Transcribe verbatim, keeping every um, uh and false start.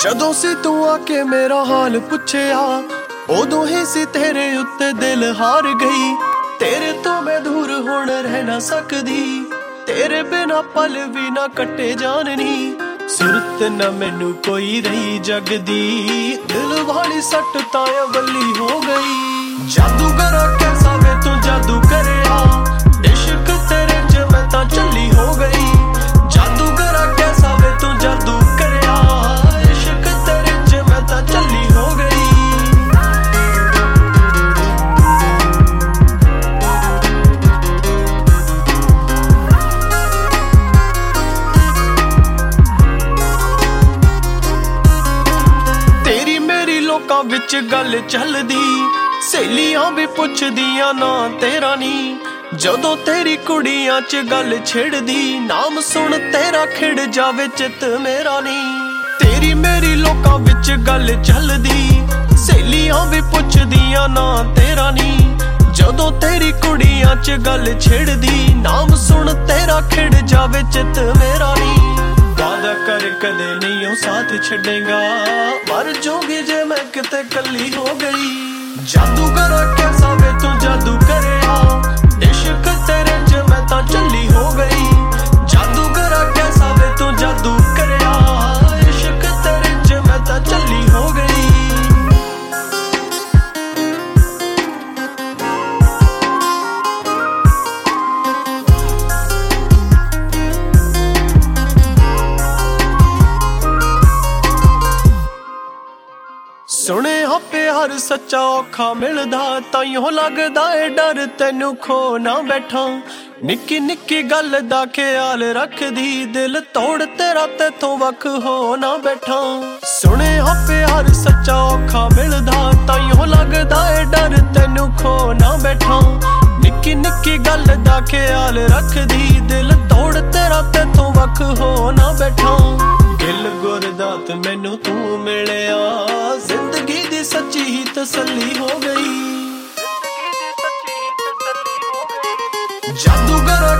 ਜਦੋਂ ਸੀ ਤੂੰ ਆ ਕੇ ਮੇਰਾ ਹਾਲ ਪੁੱਛਿਆ, ਉਦੋਂ ਹੀ ਸੀ ਤੇਰੇ ਉੱਤੇ ਦਿਲ ਹਾਰ ਗਈ। ਤੇਰੇ ਤੋਂ ਮੈਂ ਦੂਰ ਹੁਣ ਰਹਿ ਨਾ ਸਕਦੀ, ਤੇਰੇ ਬਿਨਾ ਪਲ ਵੀ ਨਾ ਕੱਟੇ ਜਾਣਨੀ। ਸੁਰਤ ਨਾ ਮੈਨੂੰ ਕੋਈ ਰਹੀ ਜਗ ਦੀ, ਦਿਲ ਵਾਲੀ ਸੱਟ ਤਾਂ ਅਵਲੀ ਹੋ ਗਈ। ਜਾਦੂਗਰਾ ਕੈਸਾ ਵੇ ਤੂੰ ਜਾਦੂ ਕਰਿਆ, ਇਸ਼ਕ ਤੇਰੇ ਚ ਮੈਂ ਤਾਂ ਚੱਲੀ ਹੋ ਗਈ। ਜਾਦੂਗਰਾ ਕੈਸਾ ਵੇ ਤੂੰ ਜਾਦੂ ਕਰਿਆ, ਇਸ਼ਕ ਤੇਰੇ ਚ ਮੈਂ ਤਾਂ ਚੱਲੀ ਹੋ ਗਈ। ਤੇਰੀ ਮੇਰੀ ਲੋਕਾਂ ਵਿੱਚ ਗੱਲ ਚੱਲਦੀ, ਸਹੇਲੀਆਂ ਵੀ ਪੁੱਛਦੀਆਂ ਨਾ ਤੇਰਾ ਨੀ। ਜਦੋਂ ਤੇਰੀ ਕੁੜੀਆਂ ਚ ਗੱਲ ਛਿੜਦੀ, ਨਾਮ ਸੁਣ ਤੇਰਾ ਖਿੜ ਜਾਵੇ ਚਿੱਤ ਮੇਰਾ ਨੀ। ਤੇਰੀ ਮੇਰੀ ਲੋਕਾਂ ਵਿੱਚ ਗੱਲ ਚੱਲਦੀ, ਸਹੇਲੀਆਂ ਵੀ ਪੁੱਛਦੀਆਂ ਨਾ ਤੇਰਾ ਨੀ। ਜਦੋਂ ਤੇਰੀ ਕੁੜੀਆਂ ਚ ਗੱਲ ਛਿੜਦੀ, ਨਾਮ ਸੁਣ ਤੇਰਾ ਖਿੜ ਜਾਵੇ ਚਿੱਤ ਮੇਰਾ ਨੀ। ਵਾਦਾ ਕਰ ਕਦੇ ਨਹੀਂ ਉਹ ਸਾਥ ਛੱਡੇਗਾ, ਮਰ ਜਾਊਗੀ ਜੇ ਮੈਂ ਕਿਤੇ ਕੱਲੀ ਹੋ ਗਈ। ਜਾਦੂਗਰਾ ਕੈਸਾ ਵੇ ਤੂੰ ਜਾਦੂ ਕਰਿਆ, ਇਸ਼ਕ ਤੇਰੇ ਚ ਮੈਂ ਤਾਂ ਚੱਲੀ ਹੋ ਗਈ। ਜਾਦੂਗਰਾ ਕੈਸਾ ਵੇ ਤੂੰ ਜਾਦੂ ਕਰਿਆ, ਇਸ਼ਕ ਤੇਰੇ ਚ ਮੈਂ ਤਾਂ ਚੱਲੀ ਹੋ ਗਈ। ਸੁਣਿਆ ਪਿਆਰ ਸੱਚਾ ਔਖਾ ਮਿਲਦਾ, ਤਾਈਓ ਲੱਗਦਾ ਏ ਡਰ ਤੈਨੂੰ ਖੋ ਨਾ ਬੈਠਾ। ਨਿੱਕੀ ਨਿੱਕੀ ਗੱਲ ਦਾ ਖਿਆਲ ਰੱਖਦੀ, ਦਿਲ ਤੋੜ ਤੇਰਾ ਤੇਥੋਂ ਵੱਖ ਹੋ ਨਾ ਬੈਠਾ। ਸੁਣਿਆ ਪਿਆਰ ਸੱਚਾ ਔਖਾ ਮਿਲਦਾ, ਤਾਈਓ ਲੱਗਦਾ ਏ ਡਰ ਤੈਨੂੰ ਖੋ ਨਾ ਬੈਠਾ। ਨਿੱਕੀ ਨਿੱਕੀ ਗੱਲ ਦਾ ਖਿਆਲ ਰੱਖਦੀ, ਦਿਲ ਤੋੜ ਤੇਰਾ ਤੇਥੋਂ ਵੱਖ ਹੋ ਨਾ ਬੈਠਾ। ਗਿਲ ਗੁਰਦਾਤ ਮੈਨੂੰ ਤੂੰ ਮਿਲਿਆ, ਜ਼ਿੰਦਗੀ ਦੀ ਸੱਚੀ ਹੀ ਤਸੱਲੀ ਹੋ ਗਈ। ਜਾਦੂਗਰਾ